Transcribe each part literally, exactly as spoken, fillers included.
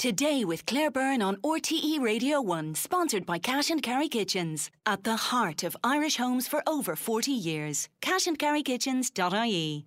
Today with Claire Byrne on R T E Radio one, sponsored by Cash and Carry Kitchens. At the heart of Irish homes for over forty years. cash and carry kitchens dot I E.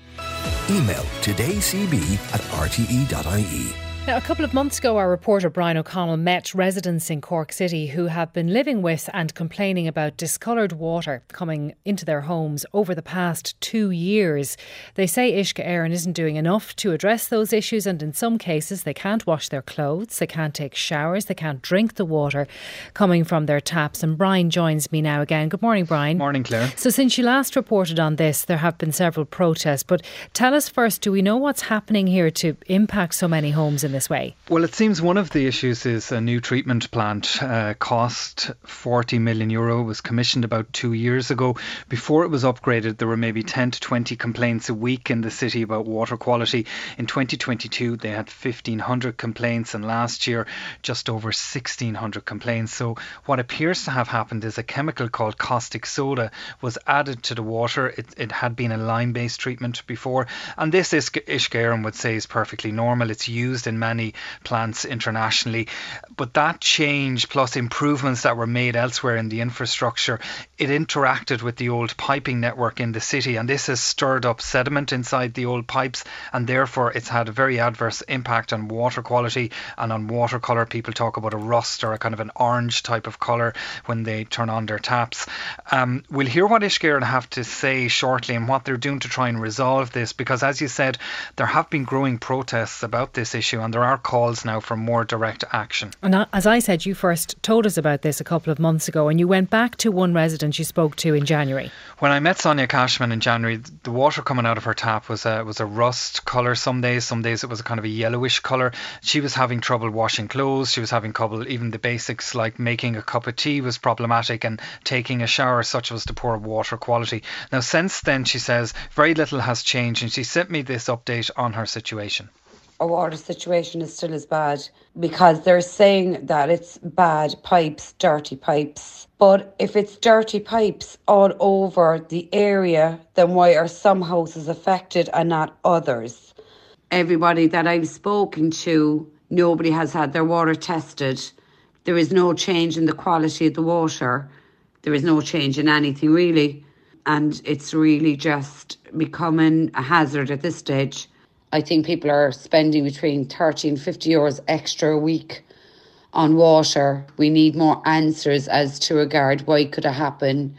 Email todaycb at r t e dot I E. Now, a couple of months ago, our reporter Brian O'Connell met residents in Cork City who have been living with and complaining about discoloured water coming into their homes over the past two years. They say Uisce Éireann isn't doing enough to address those issues, and in some cases they can't wash their clothes, they can't take showers, they can't drink the water coming from their taps. And Brian joins me now again. Good morning, Brian. Morning, Claire. So since you last reported on this, there have been several protests, but tell us first, do we know what's happening here to impact so many homes in this way? Well, it seems one of the issues is a new treatment plant. Uh, cost forty million euro, was commissioned about two years ago. Before it was upgraded, there were maybe ten to twenty complaints a week in the city about water quality. In twenty twenty-two, they had fifteen hundred complaints, and last year just over sixteen hundred complaints. So what appears to have happened is a chemical called caustic soda was added to the water. It, it had been a lime-based treatment before, and this Uisce Éireann would say is perfectly normal. It's used in many plants internationally, but that change plus improvements that were made elsewhere in the infrastructure, it interacted with the old piping network in the city, and this has stirred up sediment inside the old pipes, and therefore it's had a very adverse impact on water quality and on water colour. People talk about a rust or a kind of an orange type of colour when they turn on their taps. Um, we'll hear what Uisce Éireann have to say shortly and what they're doing to try and resolve this, because as you said, there have been growing protests about this issue, and there are calls now for more direct action. And as I said, you first told us about this a couple of months ago, and you went back to one resident you spoke to in January. When I met Sonia Cashman in January, the water coming out of her tap was a, was a rust colour some days. Some days it was a kind of a yellowish colour. She was having trouble washing clothes. She was having trouble, even the basics like making a cup of tea was problematic, and taking a shower, such was the poor water quality. Now, since then, she says, very little has changed, and she sent me this update on her situation. Our water situation is still as bad, because they're saying that it's bad pipes, dirty pipes. But if it's dirty pipes all over the area, then why are some houses affected and not others? Everybody that I've spoken to, nobody has had their water tested. There is no change in the quality of the water. There is no change in anything really. And it's really just becoming a hazard at this stage. I think people are spending between thirty and fifty euros extra a week on water. We need more answers as to regard why could it happen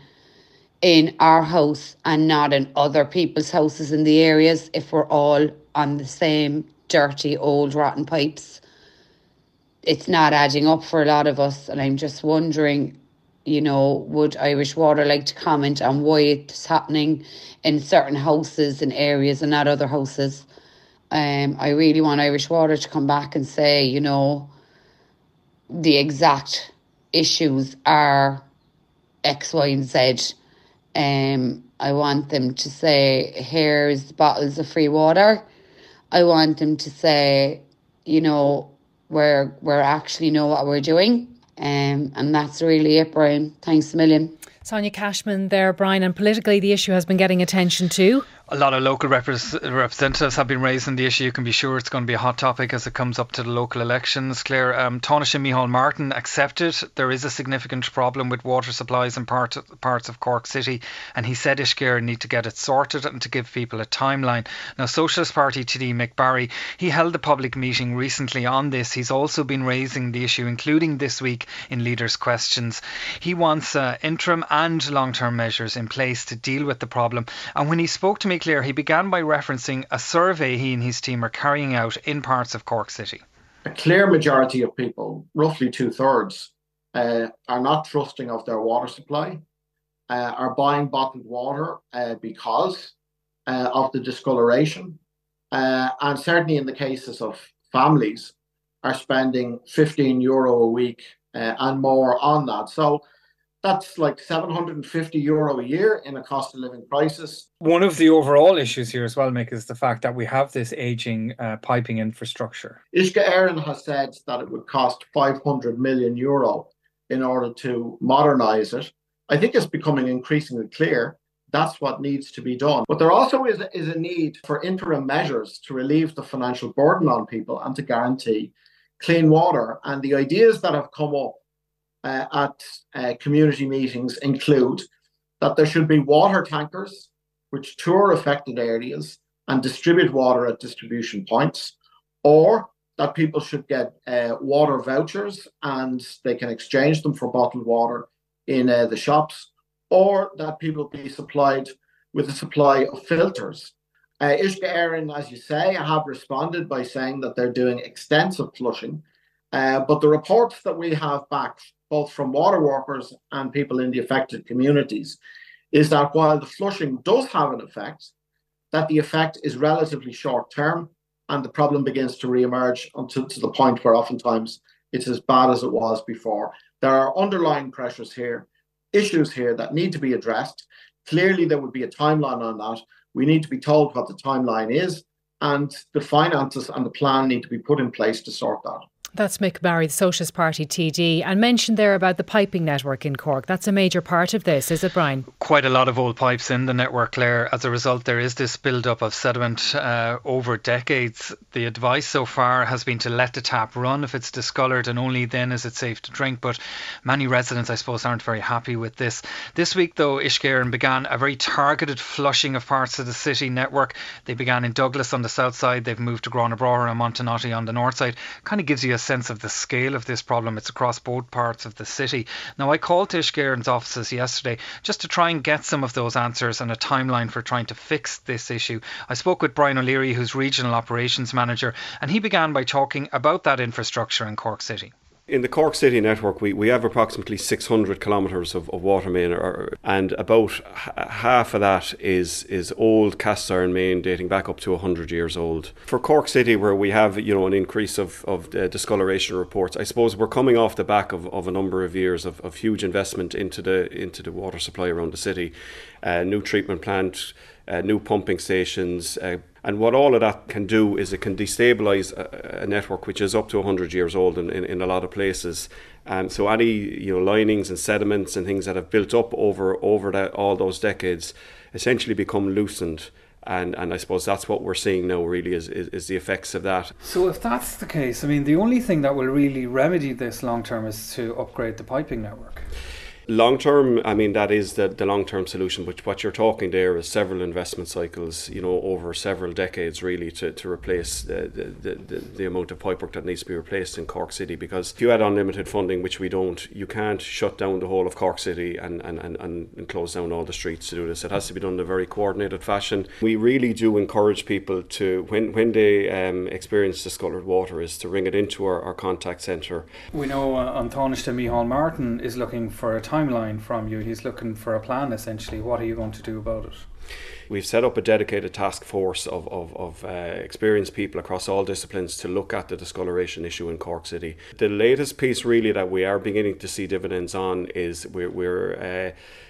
in our house and not in other people's houses in the areas if we're all on the same dirty, old, rotten pipes. It's not adding up for a lot of us, and I'm just wondering, you know, would Irish Water like to comment on why it's happening in certain houses and areas and not other houses? Um, I really want Irish Water to come back and say, you know, the exact issues are X, Y and Z. Um, I want them to say, here's bottles of free water. I want them to say, you know, we're, we're actually know what we're doing. Um, and that's really it, Brian. Thanks a million. Sonia Cashman there, Brian, and politically the issue has been getting attention too. A lot of local repres- representatives have been raising the issue. You can be sure it's going to be a hot topic as it comes up to the local elections. Claire, um, Taoiseach Micheál Martin accepted there is a significant problem with water supplies in part, parts of Cork City, and he said Uisce Éireann need to get it sorted and to give people a timeline. Now, Socialist Party T D Mick Barry, he held a public meeting recently on this. He's also been raising the issue, including this week in Leaders' Questions. He wants uh, interim and long-term measures in place to deal with the problem. And when he spoke to me, Claire, he began by referencing a survey he and his team are carrying out in parts of Cork City. A clear majority of people, roughly two-thirds, uh, are not trusting of their water supply, uh, are buying bottled water uh, because uh, of the discoloration. Uh, and certainly in the cases of families, are spending fifteen euro a week uh, and more on that. So that's like seven hundred fifty euro a year in a cost of living crisis. One of the overall issues here as well, Mick, is the fact that we have this ageing uh, piping infrastructure. Uisce Éireann has said that it would cost five hundred million euro in order to modernise it. I think it's becoming increasingly clear that's what needs to be done. But there also is, is a need for interim measures to relieve the financial burden on people and to guarantee clean water. And the ideas that have come up uh, at uh, community meetings include that there should be water tankers which tour affected areas and distribute water at distribution points, or that people should get uh, water vouchers and they can exchange them for bottled water in uh, the shops, or that people be supplied with a supply of filters. Uh, Uisce Éireann, as you say, have responded by saying that they're doing extensive flushing, uh, but the reports that we have back, both from water workers and people in the affected communities, is that while the flushing does have an effect, that the effect is relatively short term, and the problem begins to re-emerge until to the point where oftentimes it's as bad as it was before. There are underlying pressures here, issues here that need to be addressed. Clearly, there would be a timeline on that. We need to be told what the timeline is, and the finances and the plan need to be put in place to sort that. That's Mick Barry, the Socialist Party T D, and mentioned there about the piping network in Cork. That's a major part of this, is it, Brian? Quite a lot of old pipes in the network, Claire. As a result, there is this build-up of sediment uh, over decades. The advice so far has been to let the tap run if it's discoloured, and only then is it safe to drink. But many residents, I suppose, aren't very happy with this. This week, though, Uisce Éireann began a very targeted flushing of parts of the city network. They began in Douglas on the south side. They've moved to Granabrora and Montenotte on the north side. Kind of gives you a sense of the scale of this problem. It's across both parts of the city. Now, I called to Uisce Éireann's offices yesterday just to try and get some of those answers and a timeline for trying to fix this issue. I spoke with Brian O'Leary, who's Regional Operations Manager, and he began by talking about that infrastructure in Cork City. In the Cork City network, we, we have approximately six hundred kilometres of, of water main, or, and about h- half of that is is old cast iron main dating back up to one hundred years old. For Cork City, where we have you know an increase of, of uh, discoloration reports, I suppose we're coming off the back of, of a number of years of, of huge investment into the into the water supply around the city, uh, new treatment plant, uh, new pumping stations. Uh, And what all of that can do is it can destabilise a, a network which is up to one hundred years old in, in, in a lot of places. And so any you know linings and sediments and things that have built up over over that, all those decades essentially become loosened. And and I suppose that's what we're seeing now really is, is, is the effects of that. So if that's the case, I mean, the only thing that will really remedy this long term is to upgrade the piping network. Long term, I mean, that is the, the long term solution, but what you're talking there is several investment cycles, you know, over several decades really to, to replace the, the, the, the amount of pipework that needs to be replaced in Cork City. Because if you had unlimited funding, which we don't, you can't shut down the whole of Cork City and, and, and, and close down all the streets to do this. It has to be done in a very coordinated fashion. We really do encourage people to, when, when they um, experience discoloured water, is to ring it into our, our contact centre. We know uh, An Tánaiste Micheál Martin is looking for a timeline from you. He's looking for a plan, essentially. What are you going to do about it? We've set up a dedicated task force of, of, of uh, experienced people across all disciplines to look at the discoloration issue in Cork City. The latest piece really that we are beginning to see dividends on is we're, we're uh,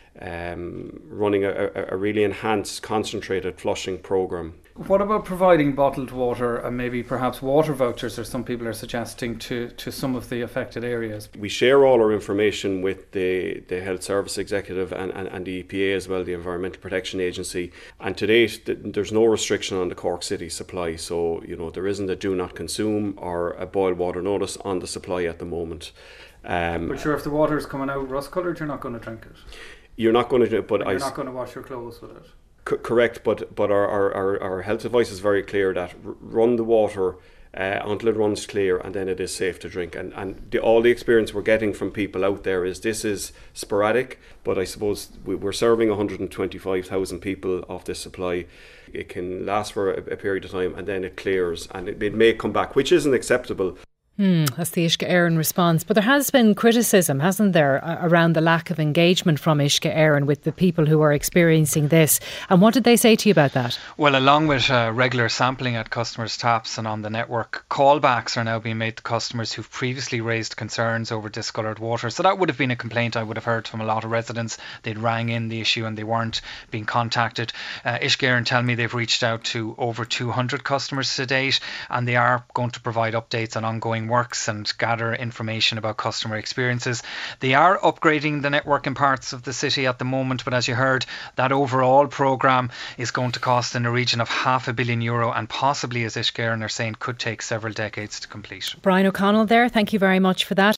um, running a, a really enhanced concentrated flushing programme. What about providing bottled water and maybe perhaps water vouchers, or some people are suggesting, to, to some of the affected areas? We share all our information with the, the Health Service Executive and, and, and the E P A as well, the Environmental Protection Agency. And to date, th- there's no restriction on the Cork City supply. So, you know, there isn't a do not consume or a boil water notice on the supply at the moment. Um, but sure, if the water is coming out rust coloured, you're not going to drink it. You're not going to do it, but and you're I, not going to wash your clothes with it. C- correct, but but our, our, our health advice is very clear that r- run the water uh, until it runs clear, and then it is safe to drink. And and the, all the experience we're getting from people out there is this is sporadic, but I suppose we, we're serving one hundred twenty-five thousand people off this supply. It can last for a, a period of time, and then it clears, and it, it may come back, which isn't acceptable. Hmm, that's the Uisce Éireann response. But there has been criticism, hasn't there, around the lack of engagement from Uisce Éireann with the people who are experiencing this. And what did they say to you about that? Well, along with uh, regular sampling at customers' taps and on the network, callbacks are now being made to customers who've previously raised concerns over discoloured water. So that would have been a complaint I would have heard from a lot of residents. They'd rang in the issue and they weren't being contacted. Uh, Uisce Éireann tell me they've reached out to over two hundred customers to date, and they are going to provide updates on ongoing design works and gather information about customer experiences. They are upgrading the network in parts of the city at the moment, but as you heard, that overall programme is going to cost in the region of half a billion euro and possibly, as Uisce Gearan are saying, could take several decades to complete. Brian O'Connell there, thank you very much for that.